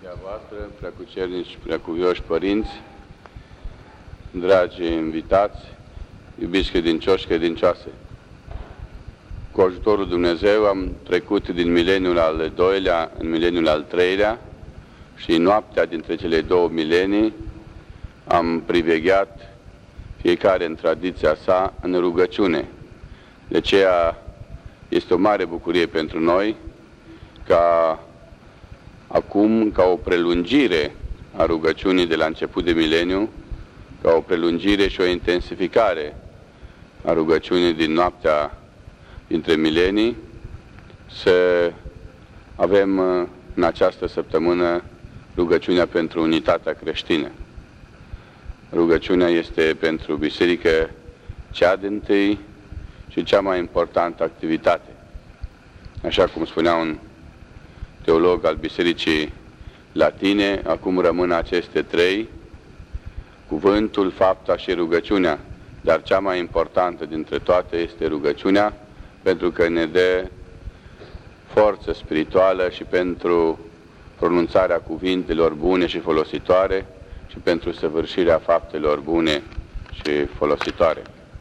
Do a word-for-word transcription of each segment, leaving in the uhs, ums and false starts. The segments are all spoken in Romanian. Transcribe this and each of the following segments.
Bună voastră, preacucernici, preacuvioși părinți, dragi invitați, iubiți credincioși, credincioase. Cu ajutorul Dumnezeu am trecut din mileniul al doilea în mileniul al treilea și noaptea dintre cele două milenii am privegheat fiecare în tradiția sa în rugăciune. De aceea este o mare bucurie pentru noi ca acum, ca o prelungire a rugăciunii de la început de mileniu, ca o prelungire și o intensificare a rugăciunii din noaptea dintre milenii, să avem în această săptămână rugăciunea pentru unitatea creștină. Rugăciunea este pentru biserică cea dintâi și cea mai importantă activitate. Așa cum spunea un teolog al Bisericii Latine, acum rămân aceste trei, cuvântul, fapta și rugăciunea, dar cea mai importantă dintre toate este rugăciunea, pentru că ne dă forță spirituală și pentru pronunțarea cuvintelor bune și folositoare și pentru săvârșirea faptelor bune și folositoare.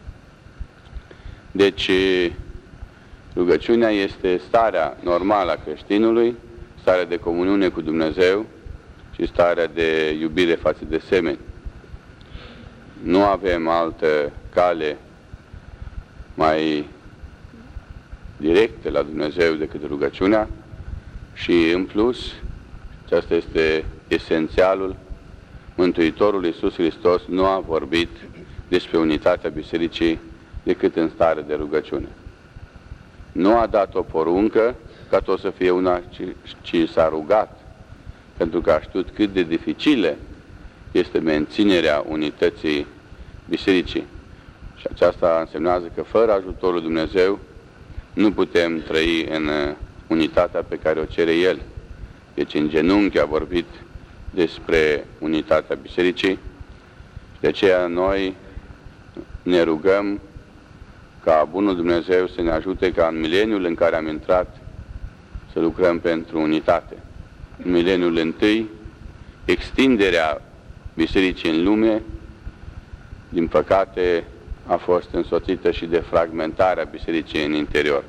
Deci, rugăciunea este starea normală a creștinului, starea de comuniune cu Dumnezeu și starea de iubire față de semeni. Nu avem altă cale mai directă la Dumnezeu decât rugăciunea și, în plus, aceasta este esențialul, Mântuitorul Iisus Hristos nu a vorbit despre unitatea bisericii decât în stare de rugăciune. Nu a dat o poruncă ca tot să fie una, ci, ci s-a rugat, pentru că a știut cât de dificilă este menținerea unității bisericii. Și aceasta însemnează că fără ajutorul Dumnezeu nu putem trăi în unitatea pe care o cere El. Deci în genunchi a vorbit despre unitatea bisericii și de aceea noi ne rugăm ca Bunul Dumnezeu să ne ajute ca în mileniul în care am intrat să lucrăm pentru unitate. În mileniul întâi, extinderea bisericii în lume, din păcate, a fost însoțită și de fragmentarea bisericii în interior.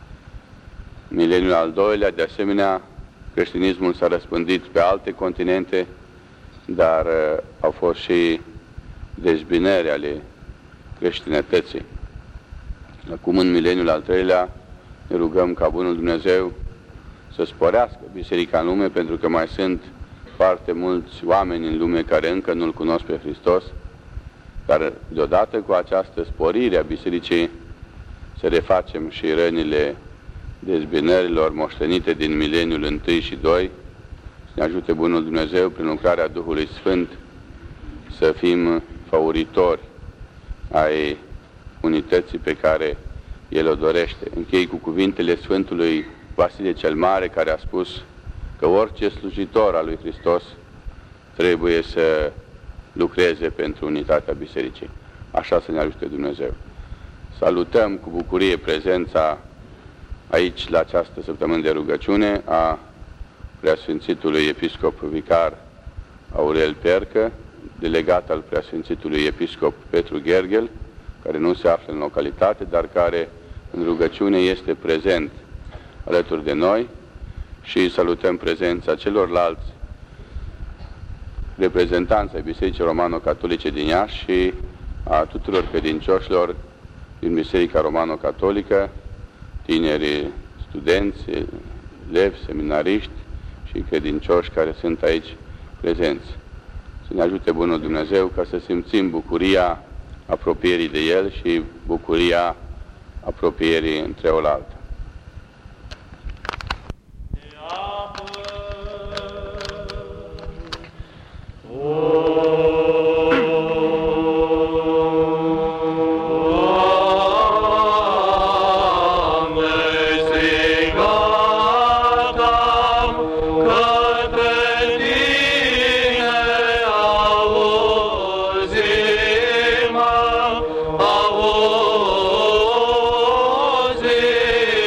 În mileniul al doilea, de asemenea, creștinismul s-a răspândit pe alte continente, dar uh, au fost și dezbinări ale creștinătății. Acum, în mileniul al treilea, ne rugăm ca Bunul Dumnezeu să sporească biserica în lume, pentru că mai sunt foarte mulți oameni în lume care încă nu-L cunosc pe Hristos, dar deodată cu această sporire a bisericii să refacem și rănile dezbinărilor moștenite din mileniul întâi și doi, să ne ajute Bunul Dumnezeu prin lucrarea Duhului Sfânt să fim favoritori ai unității pe care El o dorește. Închei cu cuvintele Sfântului Vasile cel Mare, care a spus că orice slujitor al lui Hristos trebuie să lucreze pentru unitatea bisericii. Așa să ne ajute Dumnezeu. Salutăm cu bucurie prezența aici, la această săptămână de rugăciune, a Preasfințitului Episcop Vicar Aurel Percă, delegat al Preasfințitului Episcop Petru Gherghel, care nu se află în localitate, dar care în rugăciune este prezent alături de noi, și salutăm prezența celorlalți reprezentanți ai Bisericii Romano-Catolice din Iași și a tuturor credincioșilor din Biserica Romano-Catolică, tineri studenți, elevi, seminariști și credincioși care sunt aici prezenți. Să ne ajute Bunul Dumnezeu ca să simțim bucuria apropierii de El și bucuria apropierii între oaltă. Auzi-mă,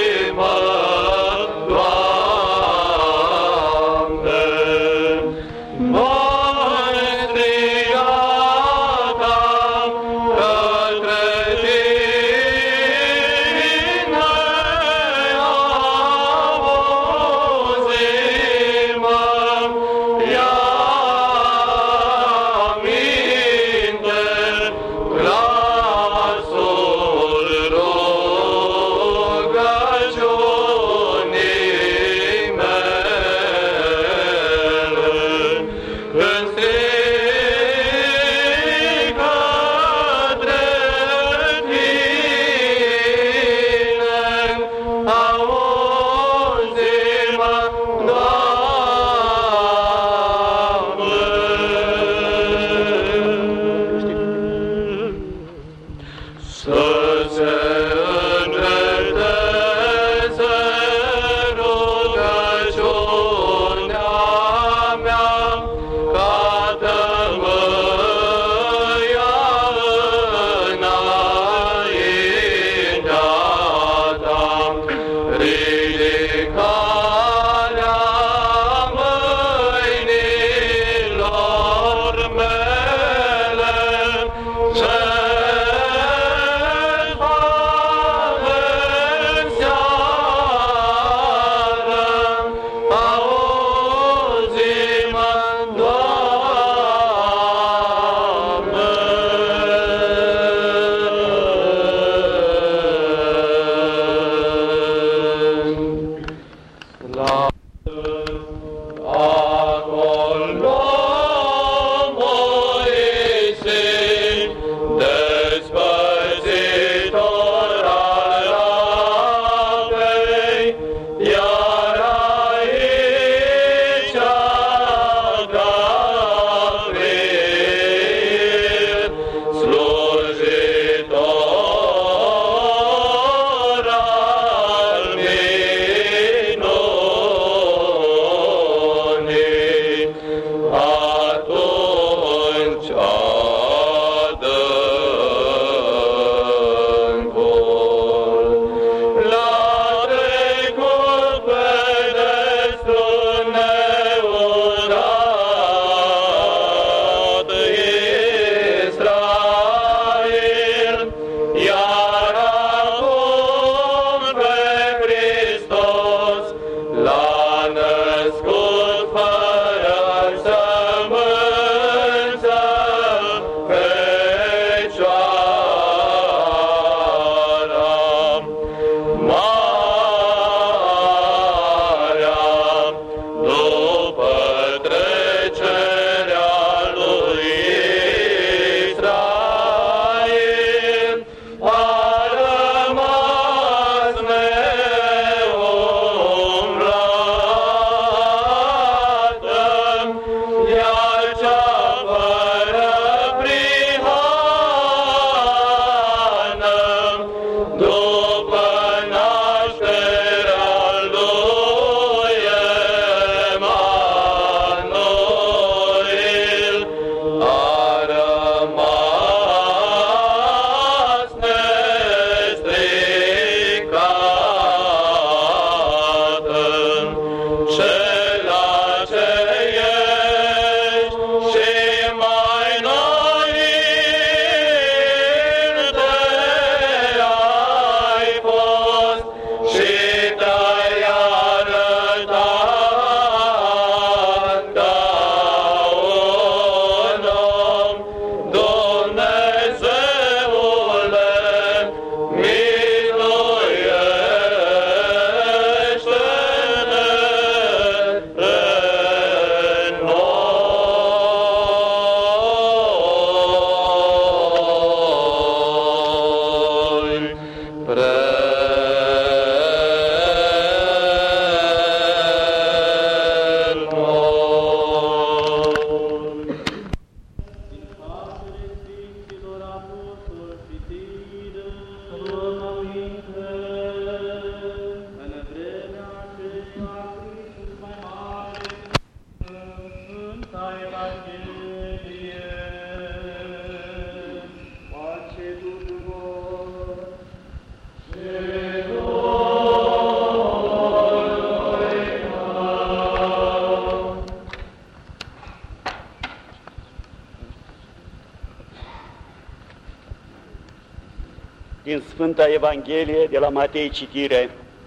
Din Sfânta Evanghelie de la Matei citire.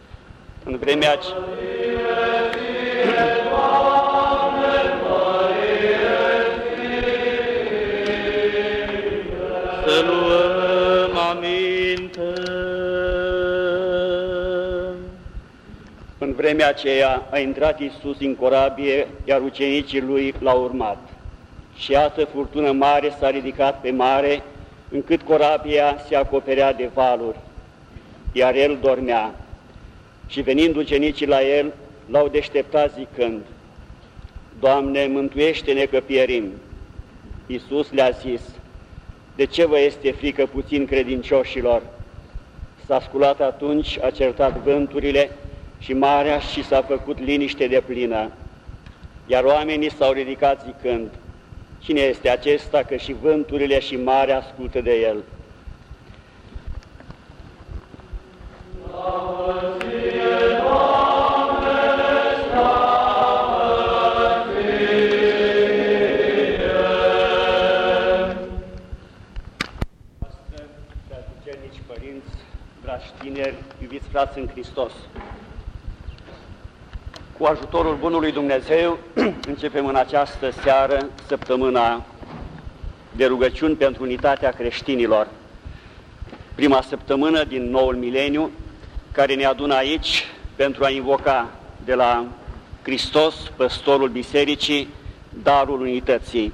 În vremea ce... Să luăm aminte. În vremea aceea a intrat Iisus în corabie, iar ucenicii lui l-au urmat. Și iată, furtună mare s-a ridicat pe mare, încât corabia se acoperea de valuri, iar el dormea. Și venind ucenicii la el, l-au deșteptat zicând: Doamne, mântuiește-ne că pierim. Iisus le-a zis: De ce vă este frică puțin credincioșilor? S-a sculat atunci, a certat vânturile și marea și s-a făcut liniște deplină. Iar oamenii s-au ridicat zicând: Cine este acesta că și vânturile și marea ascultă de el? Preacucernici părinți, dragi tineri, iubiți frați în Hristos, cu ajutorul Bunului Dumnezeu începem în această seară săptămâna de rugăciuni pentru unitatea creștinilor. Prima săptămână din noul mileniu, care ne adună aici pentru a invoca de la Hristos, păstorul Bisericii, darul unității.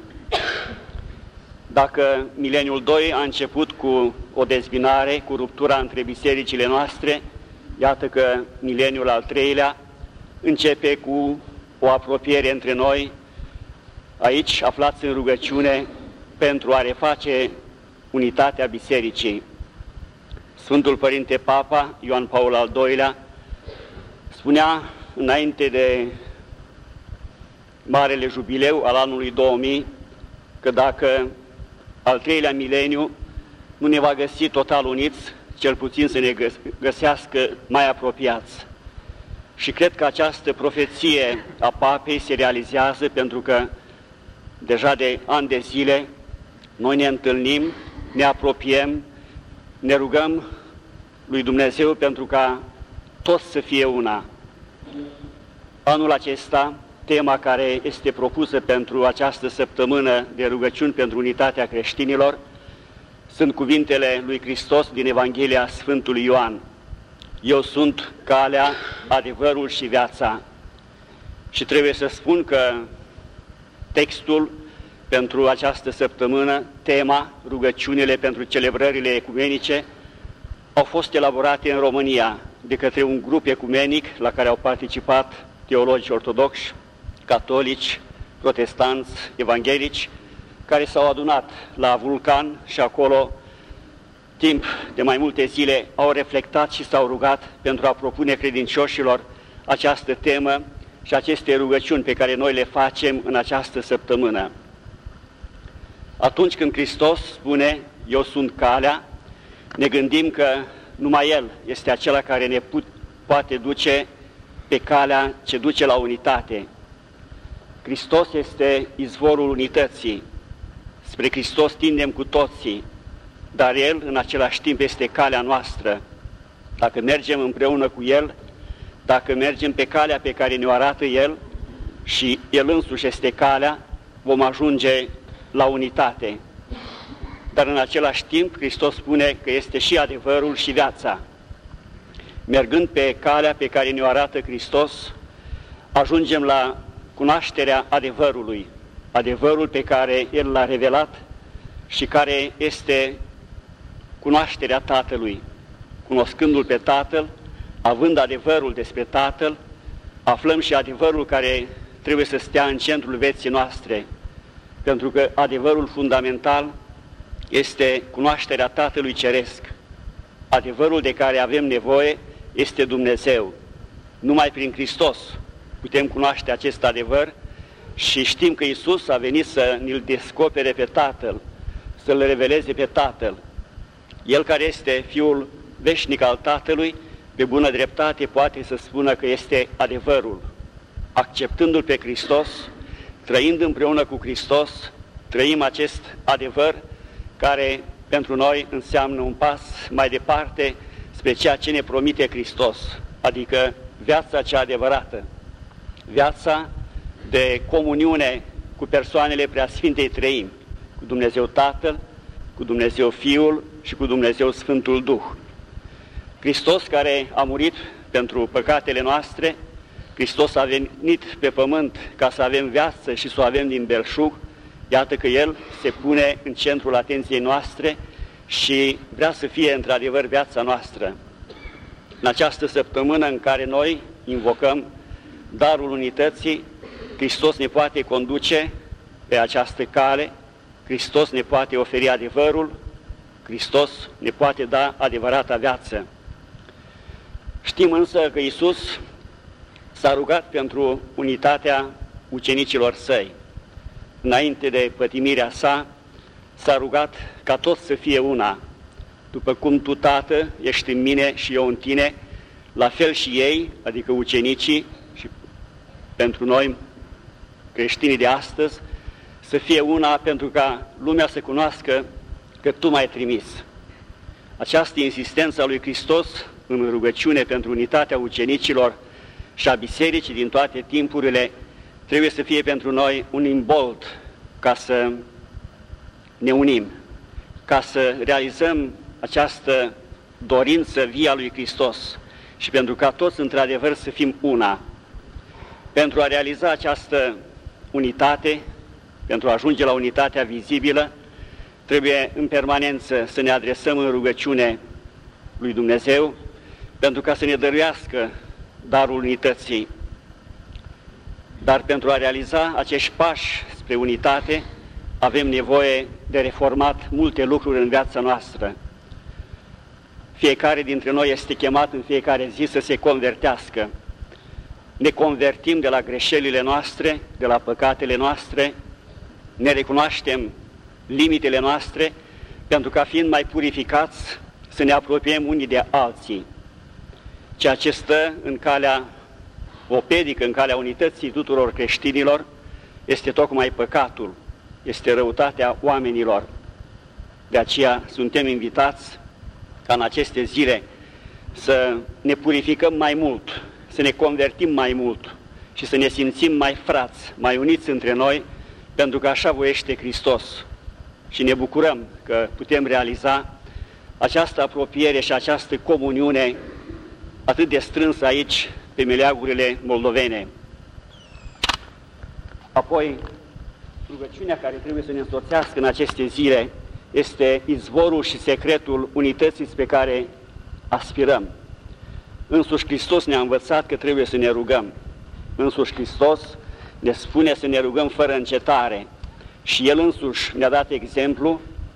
Dacă mileniul doi a început cu o dezbinare, cu ruptura între bisericile noastre, iată că mileniul al treilea începe cu o apropiere între noi, aici aflați în rugăciune, pentru a reface unitatea bisericii. Sfântul Părinte Papa Ioan Paul al doilea spunea înainte de marele jubileu al anului două mii că dacă al treilea mileniu nu ne va găsi total uniți, cel puțin să ne găsească mai apropiați. Și cred că această profeție a Papei se realizează pentru că deja de ani de zile noi ne întâlnim, ne apropiem, ne rugăm lui Dumnezeu pentru ca toți să fie una. Anul acesta, tema care este propusă pentru această săptămână de rugăciuni pentru unitatea creștinilor sunt cuvintele lui Hristos din Evanghelia Sfântului Ioan. Eu sunt calea, adevărul și viața. Și trebuie să spun că textul pentru această săptămână, tema, rugăciunile pentru celebrările ecumenice, au fost elaborate în România de către un grup ecumenic la care au participat teologi ortodoxi, catolici, protestanți, evanghelici, care s-au adunat la Vulcan și acolo, timp de mai multe zile, au reflectat și s-au rugat pentru a propune credincioșilor această temă și aceste rugăciuni pe care noi le facem în această săptămână. Atunci când Hristos spune, eu sunt calea, ne gândim că numai El este acela care ne put, poate duce pe calea ce duce la unitate. Hristos este izvorul unității. Spre Hristos tindem cu toții, dar El în același timp este calea noastră. Dacă mergem împreună cu El, dacă mergem pe calea pe care ne-o arată El și El însuși este calea, vom ajunge la unitate. Dar în același timp, Hristos spune că este și adevărul și viața. Mergând pe calea pe care ne-o arată Hristos, ajungem la cunoașterea adevărului, adevărul pe care El l-a revelat și care este cunoașterea Tatălui. Cunoscându-L pe Tatăl, având adevărul despre Tatăl, aflăm și adevărul care trebuie să stea în centrul vieții noastre, pentru că adevărul fundamental este cunoașterea Tatălui Ceresc. Adevărul de care avem nevoie este Dumnezeu. Numai prin Hristos putem cunoaște acest adevăr și știm că Iisus a venit să ne-L descopere pe Tatăl, să-L reveleze pe Tatăl. El care este Fiul veșnic al Tatălui, pe bună dreptate poate să spună că este adevărul. Acceptându-L pe Hristos, trăind împreună cu Hristos, trăim acest adevăr care pentru noi înseamnă un pas mai departe spre ceea ce ne promite Hristos, adică viața cea adevărată, viața de comuniune cu persoanele Preasfintei Treimi, cu Dumnezeu Tatăl, cu Dumnezeu Fiul și cu Dumnezeu Sfântul Duh. Hristos care a murit pentru păcatele noastre, Hristos a venit pe pământ ca să avem viață și să o avem din belșug. Iată că El se pune în centrul atenției noastre și vrea să fie într-adevăr viața noastră. În această săptămână în care noi invocăm darul unității, Hristos ne poate conduce pe această cale, Hristos ne poate oferi adevărul, Hristos ne poate da adevărata viață. Știm însă că Iisus s-a rugat pentru unitatea ucenicilor Săi. Înainte de pătimirea Sa, s-a rugat ca toți să fie una. După cum Tu, Tată, ești în mine și eu în Tine, la fel și ei, adică ucenicii și pentru noi, creștinii de astăzi, să fie una pentru ca lumea să cunoască că Tu m-ai trimis. Această insistență a lui Hristos în rugăciune pentru unitatea ucenicilor și a bisericii din toate timpurile trebuie să fie pentru noi un imbold ca să ne unim, ca să realizăm această dorință vie a lui Hristos și pentru ca toți într-adevăr să fim una. Pentru a realiza această unitate, pentru a ajunge la unitatea vizibilă, trebuie în permanență să ne adresăm în rugăciune lui Dumnezeu, pentru ca să ne dăruiască darul unității. Dar pentru a realiza acești pași spre unitate, avem nevoie de reformat multe lucruri în viața noastră. Fiecare dintre noi este chemat în fiecare zi să se convertească. Ne convertim de la greșelile noastre, de la păcatele noastre, ne recunoaștem limitele noastre, pentru ca fiind mai purificați să ne apropiem unii de alții. Ceea ce stă în calea opedică, în calea unității tuturor creștinilor, este tocmai păcatul, este răutatea oamenilor. De aceea suntem invitați ca în aceste zile să ne purificăm mai mult, să ne convertim mai mult și să ne simțim mai frați, mai uniți între noi, pentru că așa voiește Hristos. Și ne bucurăm că putem realiza această apropiere și această comuniune atât de strânsă aici, pe meleagurile moldovene. Apoi, rugăciunea care trebuie să ne însoțească în aceste zile este izvorul și secretul unității pe care aspirăm. Însuși Hristos ne-a învățat că trebuie să ne rugăm. Însuși Hristos ne spune să ne rugăm fără încetare și El însuși ne-a dat exemplu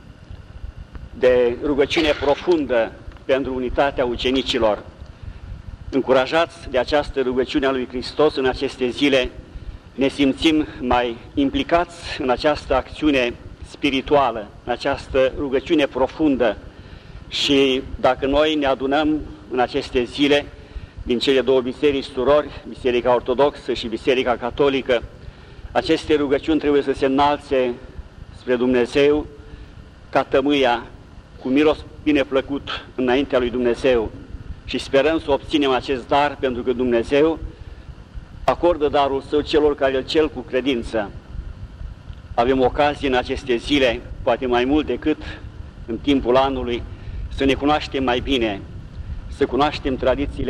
de rugăciune profundă pentru unitatea ucenicilor. Încurajați de această rugăciune a lui Hristos în aceste zile, ne simțim mai implicați în această acțiune spirituală, în această rugăciune profundă și dacă noi ne adunăm în aceste zile din cele două biserici surori, Biserica Ortodoxă și Biserica Catolică, aceste rugăciuni trebuie să se înalțe spre Dumnezeu ca tămâia, cu miros bine plăcut înaintea lui Dumnezeu și sperăm să obținem acest dar pentru că Dumnezeu acordă darul Său celor care îl cer cu credință. Avem ocazie în aceste zile, poate mai mult decât în timpul anului, să ne cunoaștem mai bine, să cunoaștem tradițiile.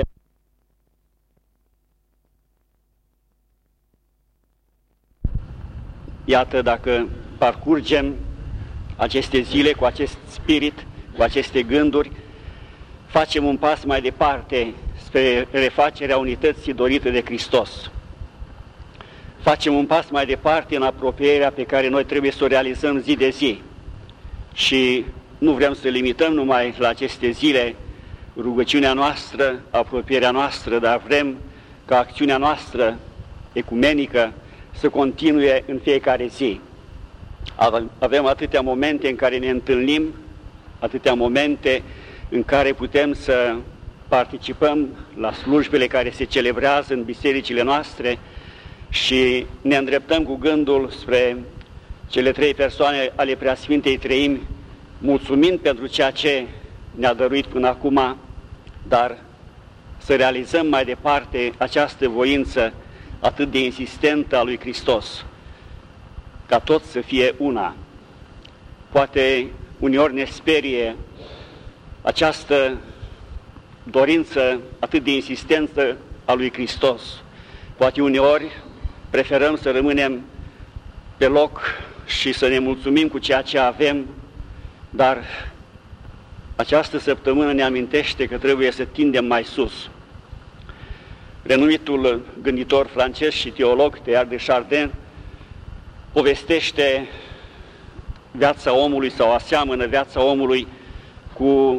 Iată, dacă parcurgem aceste zile cu acest spirit, cu aceste gânduri, facem un pas mai departe spre refacerea unității dorite de Hristos. Facem un pas mai departe în apropierea pe care noi trebuie să o realizăm zi de zi. Și nu vrem să limităm numai la aceste zile rugăciunea noastră, apropierea noastră, dar vrem ca acțiunea noastră ecumenică să continue în fiecare zi. Avem atâtea momente în care ne întâlnim, atâtea momente în care putem să participăm la slujbele care se celebrează în bisericile noastre și ne îndreptăm cu gândul spre cele trei persoane ale Preasfintei Treimi, mulțumind pentru ceea ce ne-a dăruit până acum, dar să realizăm mai departe această voință atât de insistentă a lui Hristos, ca tot să fie una. Poate uneori ne sperie această dorință atât de insistentă a lui Hristos. Poate uneori preferăm să rămânem pe loc și să ne mulțumim cu ceea ce avem, dar această săptămână ne amintește că trebuie să tindem mai sus. Renumitul gânditor francez și teolog Teilhard de Chardin povestește viața omului sau aseamănă viața omului cu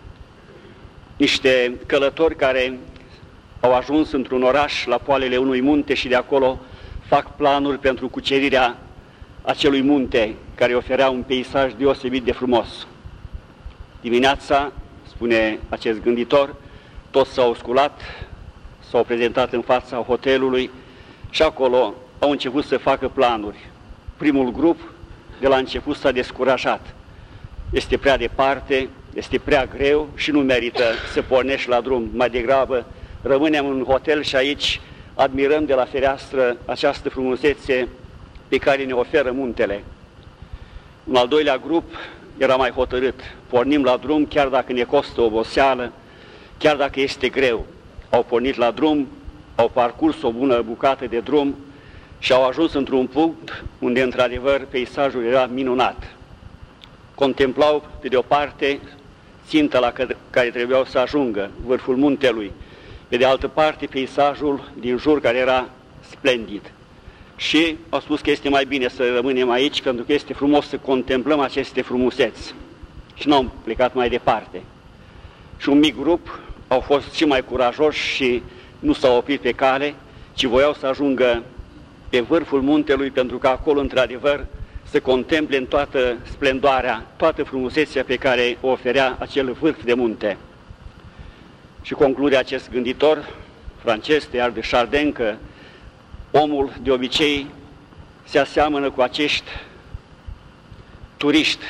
niște călători care au ajuns într-un oraș la poalele unui munte și de acolo fac planuri pentru cucerirea acelui munte care oferea un peisaj deosebit de frumos. Dimineața, spune acest gânditor, toți s-au sculat, s-au prezentat în fața hotelului și acolo au început să facă planuri. Primul grup de la început s-a descurajat. Este prea departe, este prea greu și nu merită să pornești la drum. Mai degrabă rămânem în hotel și aici admirăm de la fereastră această frumusețe pe care ne oferă muntele. Un al doilea grup era mai hotărât. Pornim la drum chiar dacă ne costă oboseală, chiar dacă este greu. Au pornit la drum, au parcurs o bună bucată de drum și au ajuns într-un punct unde, într-adevăr, peisajul era minunat. Contemplau, pe de o parte, ținta la care trebuiau să ajungă, vârful muntelui, pe de altă parte, peisajul din jur, care era splendid. Și au spus că este mai bine să rămânem aici, pentru că este frumos să contemplăm aceste frumuseți. Și n-au plecat mai departe. Și un mic grup au fost și mai curajoși și nu s-au oprit pe cale, ci voiau să ajungă pe vârful muntelui, pentru că acolo, într-adevăr, să contemple în toată splendoarea, toată frumusețea pe care o oferea acel vârf de munte. Și conclude acest gânditor francez, Teilhard de Chardin, că omul de obicei se aseamănă cu acești turiști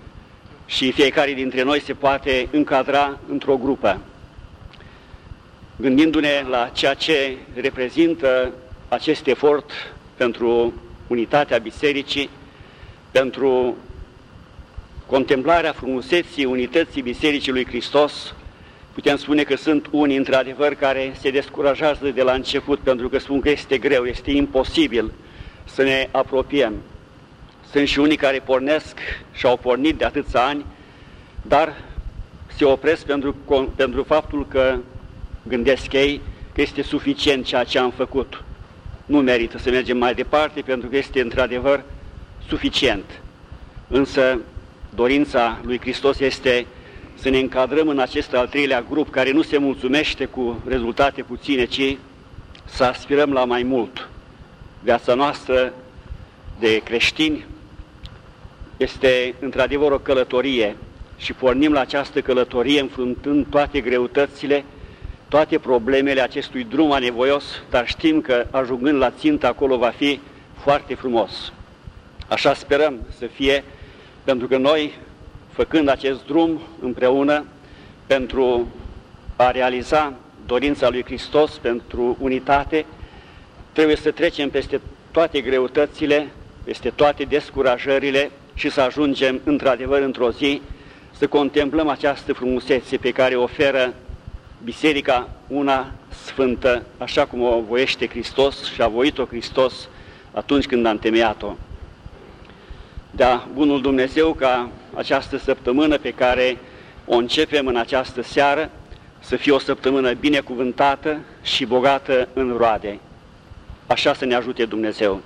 și fiecare dintre noi se poate încadra într-o grupă. gândindu-ne la ceea ce reprezintă acest efort pentru unitatea Bisericii, pentru contemplarea frumuseții unității Bisericii lui Hristos, putem spune că sunt unii, într-adevăr, care se descurajează de la început, pentru că spun că este greu, este imposibil să ne apropiem. Sunt și unii care pornesc și au pornit de atâția ani, dar se opresc pentru, pentru faptul că gândesc ei că este suficient ceea ce am făcut. Nu merită să mergem mai departe, pentru că este într-adevăr suficient. Însă dorința lui Hristos este să ne încadrăm în acest al treilea grup care nu se mulțumește cu rezultate puține, ci să aspirăm la mai mult. Viața noastră de creștini este într-adevăr o călătorie și pornim la această călătorie înfruntând toate greutățile, toate problemele acestui drum anevoios, dar știm că ajungând la țintă acolo va fi foarte frumos. Așa sperăm să fie, pentru că noi, făcând acest drum împreună pentru a realiza dorința lui Hristos pentru unitate, trebuie să trecem peste toate greutățile, peste toate descurajările și să ajungem într-adevăr într-o zi să contemplăm această frumusețe pe care o oferă Biserica una sfântă, așa cum o voiește Hristos și a voit-o Hristos atunci când a întemeiat-o. Da, bunul Dumnezeu ca această săptămână pe care o începem în această seară să fie o săptămână binecuvântată și bogată în roade. Așa să ne ajute Dumnezeu.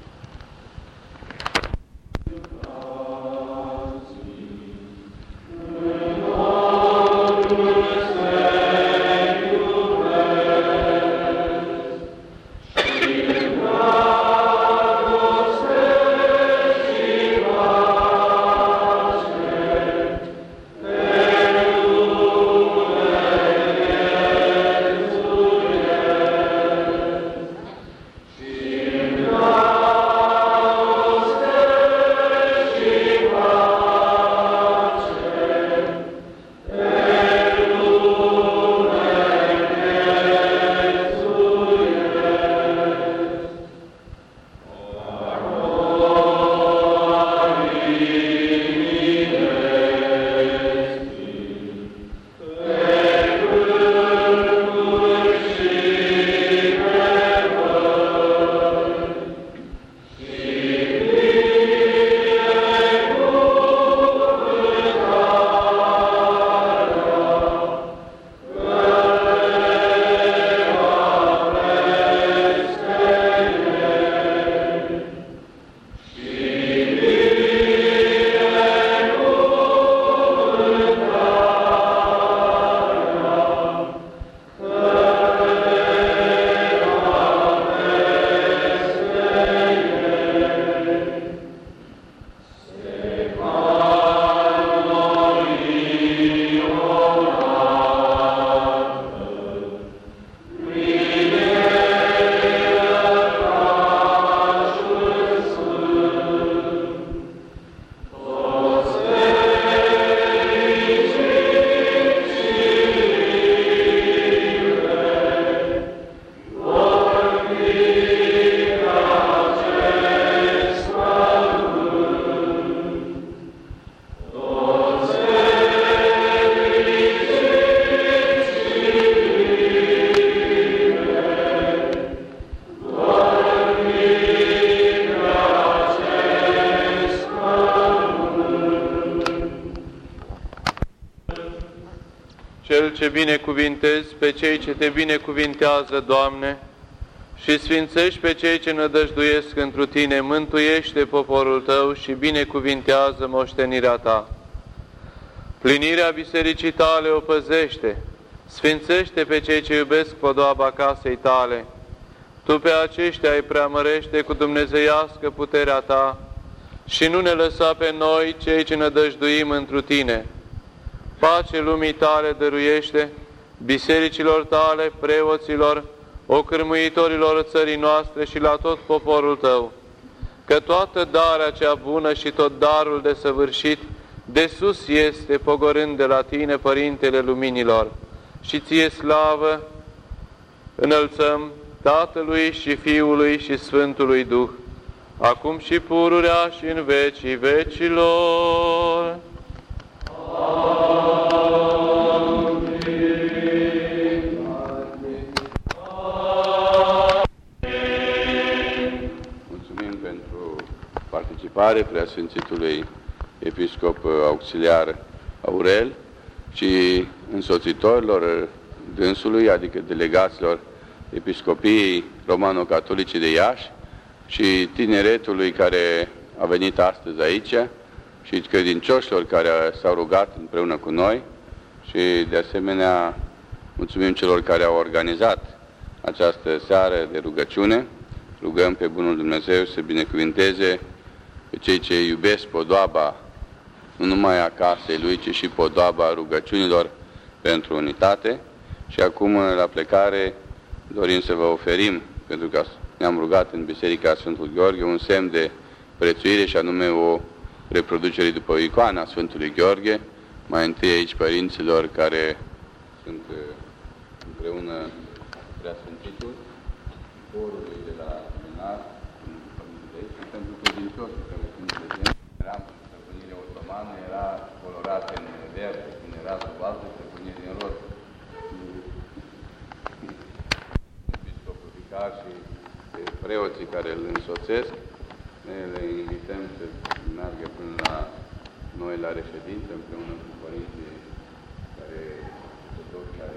Cel ce binecuvintezi pe cei ce te binecuvintează, Doamne, și sfințești pe cei ce nădăjduiesc întru Tine, mântuiește poporul Tău și binecuvintează moștenirea Ta. Plinirea bisericii Tale o păzește, sfințește pe cei ce iubesc podoaba casei Tale. Tu pe aceștia îi preamărește cu dumnezeiască puterea Ta și nu ne lăsa pe noi, cei ce nădăjduim întru Tine. Pace lumii Tale dăruiește, bisericilor Tale, preoților, ocârmuitorilor țării noastre și la tot poporul Tău, că toată darea cea bună și tot darul desăvârșit de sus este, pogorând de la Tine, Părintele Luminilor, și Ție slavă, înălțăm Tatălui și Fiului și Sfântului Duh, acum și pururea și în vecii vecilor. Mulțumim pentru participare Preasfințitului Episcop Auxiliar Aurel și însoțitorilor dânsului, adică delegaților Episcopiei Romano-Catolice de Iași și tineretului care a venit astăzi aici și credincioșilor care s-au rugat împreună cu noi și de asemenea mulțumim celor care au organizat această seară de rugăciune. Rugăm pe Bunul Dumnezeu să binecuvinteze pe cei ce iubesc podoaba nu numai a casei Lui, ci și podoaba rugăciunilor pentru unitate. Și acum, la plecare, dorim să vă oferim, pentru că ne-am rugat în Biserica Sfântul Gheorghe, un semn de prețuire și anume o reproducere după icoana Sfântului Gheorghe, mai întâi aici părinților care sunt împreună Preasfințitul, corului de la seminar, și pentru credincioșii care sunt prezenți. Eram în stăpânire otomană, era colorat în verde, când era sub altă stăpânire în roz. Episcopul Vicar și preoții care îl însoțesc, le invităm să meargă până la noi la reședință, împreună cu părinții care toți care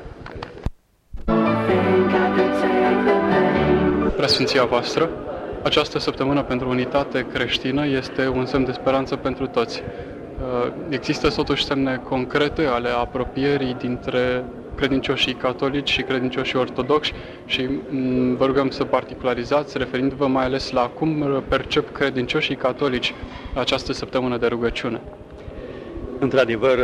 Preasfinția voastră, această săptămână pentru unitate creștină este un semn de speranță pentru toți. Există totuși semne concrete ale apropierii dintre credincioșii catolici și credincioșii ortodoxi și vă rugăm să particularizați, referindu-vă mai ales la cum percep credincioșii catolici această săptămână de rugăciune. Într-adevăr,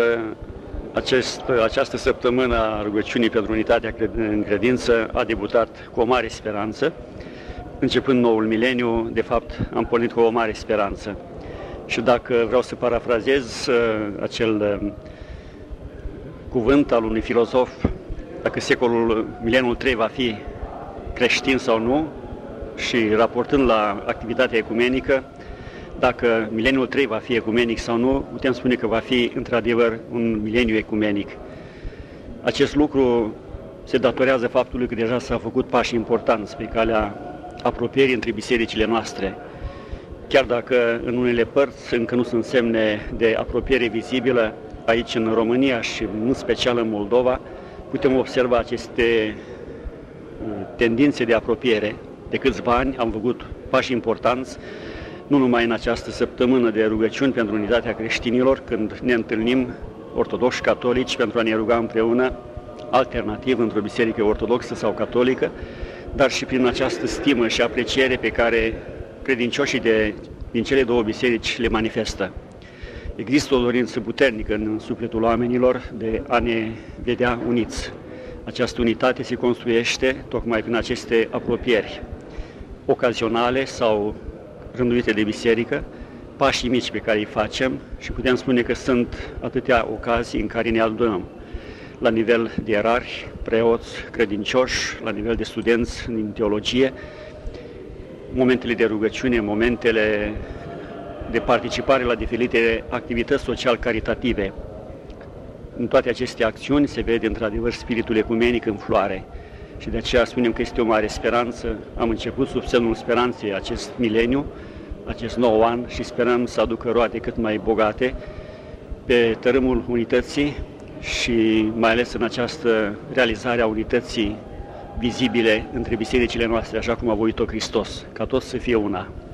acest, această săptămână a rugăciunii pentru unitatea în credință a debutat cu o mare speranță. Începând noul mileniu, de fapt, am pornit cu o mare speranță. Și dacă vreau să parafrazez acel cuvânt al unui filozof, dacă secolul, mileniul trei va fi creștin sau nu, și raportând la activitatea ecumenică, dacă mileniul trei va fi ecumenic sau nu, putem spune că va fi într-adevăr un mileniu ecumenic. Acest lucru se datorează faptului că deja s-au făcut pași importanți pe calea apropierii între bisericile noastre. Chiar dacă în unele părți încă nu sunt semne de apropiere vizibilă, aici în România și în special în Moldova, putem observa aceste tendințe de apropiere. De câțiva ani am făcut pași importanți, nu numai în această săptămână de rugăciuni pentru unitatea creștinilor, când ne întâlnim ortodoxi catolici pentru a ne ruga împreună, alternativ într-o biserică ortodoxă sau catolică, dar și prin această stimă și apreciere pe care credincioșii de, din cele două biserici le manifestă. Există o dorință puternică în sufletul oamenilor de a ne vedea uniți. Această unitate se construiește tocmai prin aceste apropieri ocazionale sau rânduite de biserică, pașii mici pe care îi facem și putem spune că sunt atâtea ocazii în care ne adunăm la nivel de ierarhi, preoți, credincioși, la nivel de studenți din teologie, momentele de rugăciune, momentele de participare la diferite activități social-caritative. În toate aceste acțiuni se vede într-adevăr spiritul ecumenic în floare și de aceea spunem că este o mare speranță. Am început sub semnul speranței acest mileniu, acest nou an și sperăm să aducă roade cât mai bogate pe tărâmul unității și mai ales în această realizare a unității vizibile între bisericile noastre, așa cum a voit-o Hristos, ca toți să fie una.